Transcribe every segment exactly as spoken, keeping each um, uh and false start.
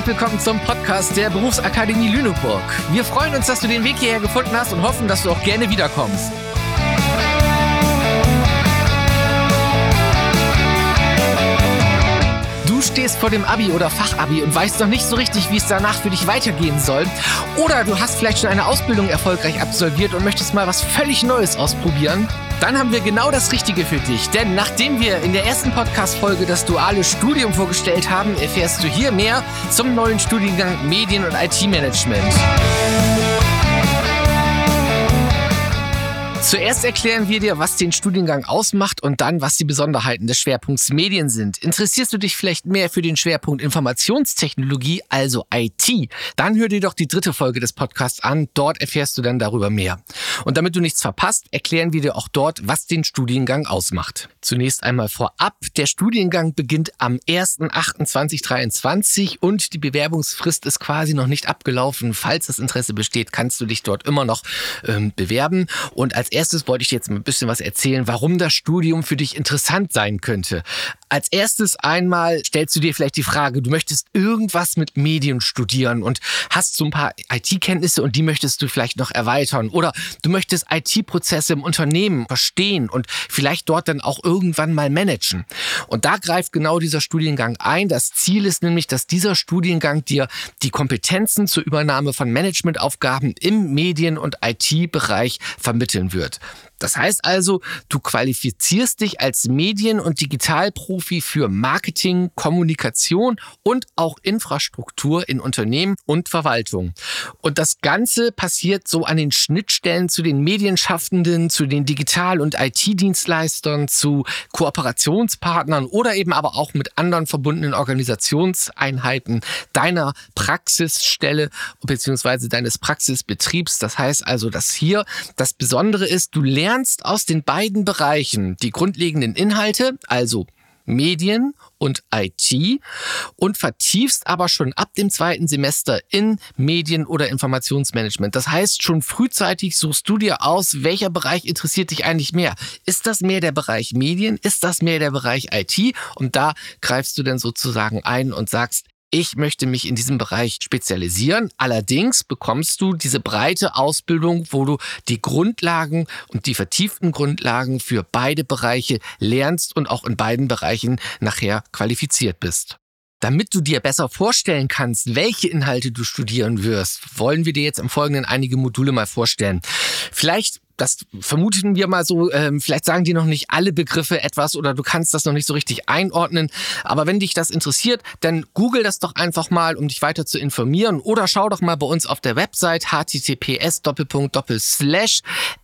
willkommen zum Podcast der Berufsakademie Lüneburg. Wir freuen uns, dass du den Weg hierher gefunden hast und hoffen, dass du auch gerne wiederkommst. Du stehst vor dem Abi oder Fachabi und weißt noch nicht so richtig, wie es danach für dich weitergehen soll. Oder du hast vielleicht schon eine Ausbildung erfolgreich absolviert und möchtest mal was völlig Neues ausprobieren. Dann haben wir genau das Richtige für dich. Denn nachdem wir in der ersten Podcast-Folge das duale Studium vorgestellt haben, erfährst du hier mehr zum neuen Studiengang Medien- und I T-Management. Zuerst erklären wir dir, was den Studiengang ausmacht und dann, was die Besonderheiten des Schwerpunkts Medien sind. Interessierst du dich vielleicht mehr für den Schwerpunkt Informationstechnologie, also I T? Dann hör dir doch die dritte Folge des Podcasts an. Dort erfährst du dann darüber mehr. Und damit du nichts verpasst, erklären wir dir auch dort, was den Studiengang ausmacht. Zunächst einmal vorab. Der Studiengang beginnt am erster achter zweitausenddreiundzwanzig und die Bewerbungsfrist ist quasi noch nicht abgelaufen. Falls das Interesse besteht, kannst du dich dort immer noch ähm, bewerben. Und als erstes wollte ich dir jetzt ein bisschen was erzählen, warum das Studium für dich interessant sein könnte. Als erstes einmal stellst du dir vielleicht die Frage, du möchtest irgendwas mit Medien studieren und hast so ein paar I T-Kenntnisse und die möchtest du vielleicht noch erweitern. Oder du möchtest I T-Prozesse im Unternehmen verstehen und vielleicht dort dann auch irgendwann mal managen. Und da greift genau dieser Studiengang ein. Das Ziel ist nämlich, dass dieser Studiengang dir die Kompetenzen zur Übernahme von Managementaufgaben im Medien- und I T-Bereich vermitteln wird. Das heißt also, du qualifizierst dich als Medien- und Digitalprofi für Marketing, Kommunikation und auch Infrastruktur in Unternehmen und Verwaltung. Und das Ganze passiert so an den Schnittstellen zu den Medienschaffenden, zu den Digital- und I T-Dienstleistern, zu Kooperationspartnern oder eben aber auch mit anderen verbundenen Organisationseinheiten deiner Praxisstelle bzw. deines Praxisbetriebs. Das heißt also, dass hier das Besondere ist, du lernst lernst aus den beiden Bereichen die grundlegenden Inhalte, also Medien und I T, und vertiefst aber schon ab dem zweiten Semester in Medien- oder Informationsmanagement. Das heißt, schon frühzeitig suchst du dir aus, welcher Bereich interessiert dich eigentlich mehr. Ist das mehr der Bereich Medien? Ist das mehr der Bereich I T? Und da greifst du dann sozusagen ein und sagst, ich möchte mich in diesem Bereich spezialisieren. Allerdings bekommst du diese breite Ausbildung, wo du die Grundlagen und die vertieften Grundlagen für beide Bereiche lernst und auch in beiden Bereichen nachher qualifiziert bist. Damit du dir besser vorstellen kannst, welche Inhalte du studieren wirst, wollen wir dir jetzt im Folgenden einige Module mal vorstellen. Vielleicht Das vermuten wir mal so, ähm, vielleicht sagen dir noch nicht alle Begriffe etwas oder du kannst das noch nicht so richtig einordnen. Aber wenn dich das interessiert, dann google das doch einfach mal, um dich weiter zu informieren. Oder schau doch mal bei uns auf der Website h t t p s doppelpunkt doppel slash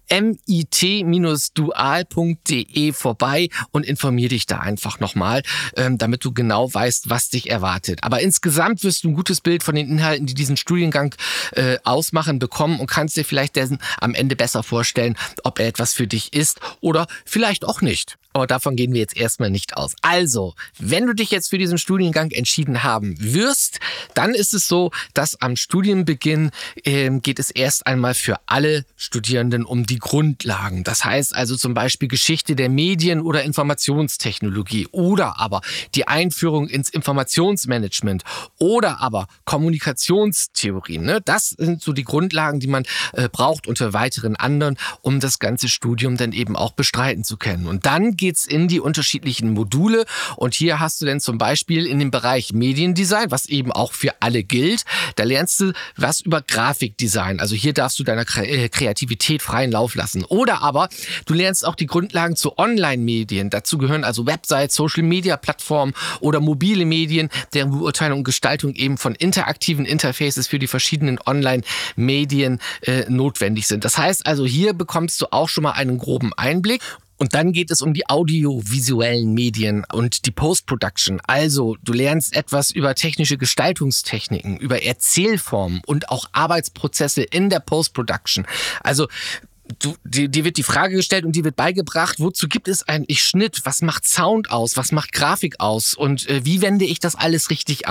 mit dual punkt de vorbei und informier dich da einfach nochmal, ähm, damit du genau weißt, was dich erwartet. Aber insgesamt wirst du ein gutes Bild von den Inhalten, die diesen Studiengang äh, ausmachen, bekommen und kannst dir vielleicht dessen am Ende besser vorstellen, ob er etwas für dich ist oder vielleicht auch nicht. Aber davon gehen wir jetzt erstmal nicht aus. Also, wenn du dich jetzt für diesen Studiengang entschieden haben wirst, dann ist es so, dass am Studienbeginn äh, geht es erst einmal für alle Studierenden um die Grundlagen. Das heißt also zum Beispiel Geschichte der Medien- oder Informationstechnologie oder aber die Einführung ins Informationsmanagement oder aber Kommunikationstheorien. Ne? Das sind so die Grundlagen, die man äh, braucht unter weiteren anderen, um das ganze Studium dann eben auch bestreiten zu können. Und dann geht's in die unterschiedlichen Module und hier hast du dann zum Beispiel in dem Bereich Mediendesign, was eben auch für alle gilt, da lernst du was über Grafikdesign. Also hier darfst du deiner Kreativität freien Lauf lassen. Oder aber du lernst auch die Grundlagen zu Online-Medien. Dazu gehören also Websites, Social-Media-Plattformen oder mobile Medien, deren Beurteilung und Gestaltung eben von interaktiven Interfaces für die verschiedenen Online-Medien äh, notwendig sind. Das heißt also, hier bekommst du auch schon mal einen groben Einblick. Und dann geht es um die audiovisuellen Medien und die Post-Production. Also du lernst etwas über technische Gestaltungstechniken, über Erzählformen und auch Arbeitsprozesse in der Post-Production. Also Du, dir, dir wird die Frage gestellt und dir wird beigebracht, wozu gibt es eigentlich Schnitt? Was macht Sound aus? Was macht Grafik aus? Und äh, wie wende ich das alles richtig an?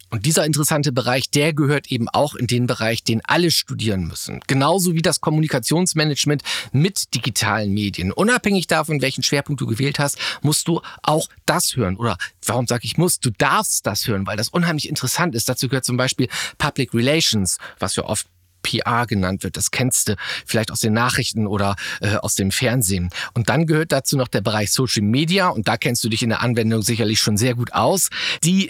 Und dieser interessante Bereich, der gehört eben auch in den Bereich, den alle studieren müssen. Genauso wie das Kommunikationsmanagement mit digitalen Medien. Unabhängig davon, welchen Schwerpunkt du gewählt hast, musst du auch das hören. Oder warum sage ich muss? Du darfst das hören, weil das unheimlich interessant ist. Dazu gehört zum Beispiel Public Relations, was ja oft P R genannt wird. Das kennst du vielleicht aus den Nachrichten oder äh, aus dem Fernsehen. Und dann gehört dazu noch der Bereich Social Media und da kennst du dich in der Anwendung sicherlich schon sehr gut aus. Die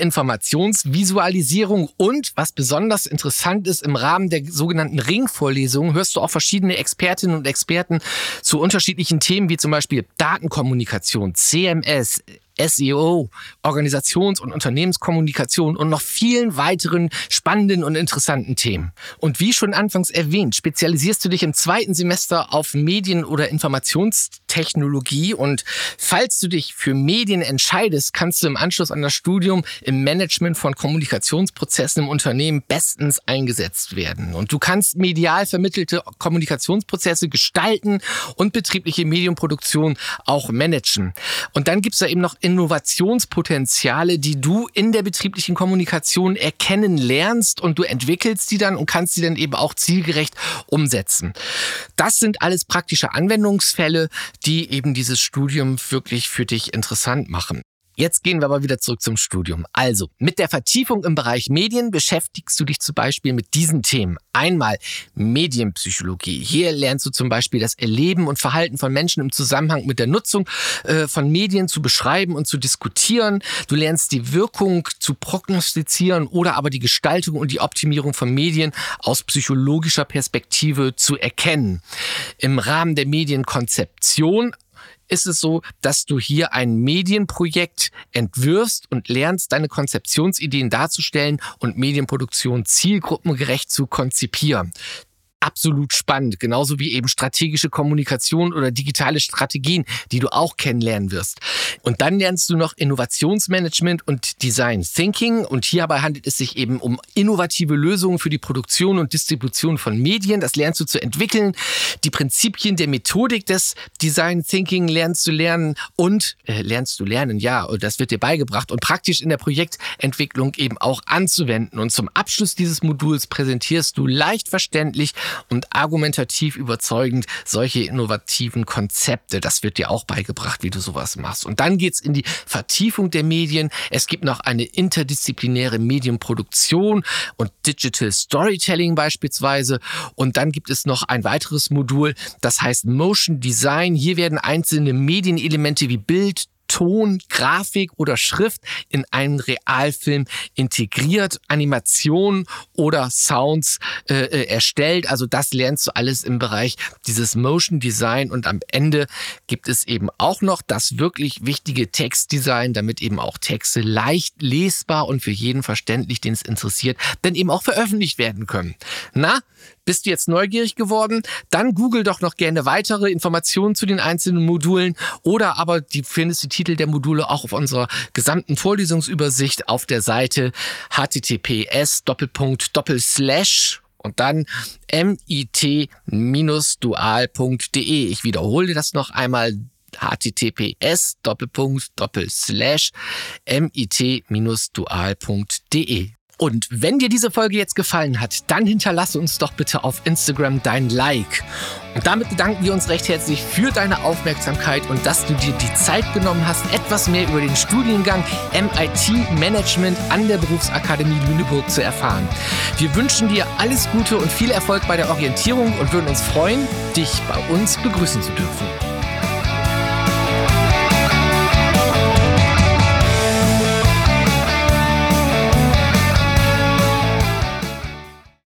Informationsvisualisierung und, was besonders interessant ist, im Rahmen der sogenannten Ringvorlesungen hörst du auch verschiedene Expertinnen und Experten zu unterschiedlichen Themen wie zum Beispiel Datenkommunikation, C M S, S E O, Organisations- und Unternehmenskommunikation und noch vielen weiteren spannenden und interessanten Themen. Und wie schon anfangs erwähnt, spezialisierst du dich im zweiten Semester auf Medien- oder Informationstechnologie und falls du dich für Medien entscheidest, kannst du im Anschluss an das Studium im Management von Kommunikationsprozessen im Unternehmen bestens eingesetzt werden. Und du kannst medial vermittelte Kommunikationsprozesse gestalten und betriebliche Medienproduktion auch managen. Und dann gibt's da eben noch Innovationspotenziale, die du in der betrieblichen Kommunikation erkennen lernst und du entwickelst die dann und kannst sie dann eben auch zielgerecht umsetzen. Das sind alles praktische Anwendungsfälle, die eben dieses Studium wirklich für dich interessant machen. Jetzt gehen wir aber wieder zurück zum Studium. Also, mit der Vertiefung im Bereich Medien beschäftigst du dich zum Beispiel mit diesen Themen. Einmal Medienpsychologie. Hier lernst du zum Beispiel das Erleben und Verhalten von Menschen im Zusammenhang mit der Nutzung äh, von Medien zu beschreiben und zu diskutieren. Du lernst die Wirkung zu prognostizieren oder aber die Gestaltung und die Optimierung von Medien aus psychologischer Perspektive zu erkennen. Im Rahmen der Medienkonzeption ist es so, dass du hier ein Medienprojekt entwirfst und lernst, deine Konzeptionsideen darzustellen und Medienproduktion zielgruppengerecht zu konzipieren. Absolut spannend, genauso wie eben strategische Kommunikation oder digitale Strategien, die du auch kennenlernen wirst. Und dann lernst du noch Innovationsmanagement und Design Thinking und hierbei handelt es sich eben um innovative Lösungen für die Produktion und Distribution von Medien. Das lernst du zu entwickeln. Die Prinzipien der Methodik des Design Thinking lernst du lernen und äh, lernst du lernen, ja, und das wird dir beigebracht und praktisch in der Projektentwicklung eben auch anzuwenden. Und zum Abschluss dieses Moduls präsentierst du leicht verständlich und argumentativ überzeugend solche innovativen Konzepte. Das wird dir auch beigebracht, wie du sowas machst. Und dann geht's in die Vertiefung der Medien. Es gibt noch eine interdisziplinäre Medienproduktion und Digital Storytelling beispielsweise. Und dann gibt es noch ein weiteres Modul, das heißt Motion Design. Hier werden einzelne Medienelemente wie Bild, Ton, Grafik oder Schrift in einen Realfilm integriert, Animationen oder Sounds äh, erstellt. Also das lernst du alles im Bereich dieses Motion Design und am Ende gibt es eben auch noch das wirklich wichtige Textdesign, damit eben auch Texte leicht lesbar und für jeden verständlich, den es interessiert, dann eben auch veröffentlicht werden können. Na, bist du jetzt neugierig geworden? Dann google doch noch gerne weitere Informationen zu den einzelnen Modulen oder aber die findest die Titel der Module auch auf unserer gesamten Vorlesungsübersicht auf der Seite h t t p s Doppelpunkt Doppelslash und dann mit dual punkt de. Ich wiederhole das noch einmal. h t t p s Doppelpunkt Doppelslash mit dual punkt de. Und wenn dir diese Folge jetzt gefallen hat, dann hinterlasse uns doch bitte auf Instagram dein Like. Und damit bedanken wir uns recht herzlich für deine Aufmerksamkeit und dass du dir die Zeit genommen hast, etwas mehr über den Studiengang M I T-Management an der Berufsakademie Lüneburg zu erfahren. Wir wünschen dir alles Gute und viel Erfolg bei der Orientierung und würden uns freuen, dich bei uns begrüßen zu dürfen.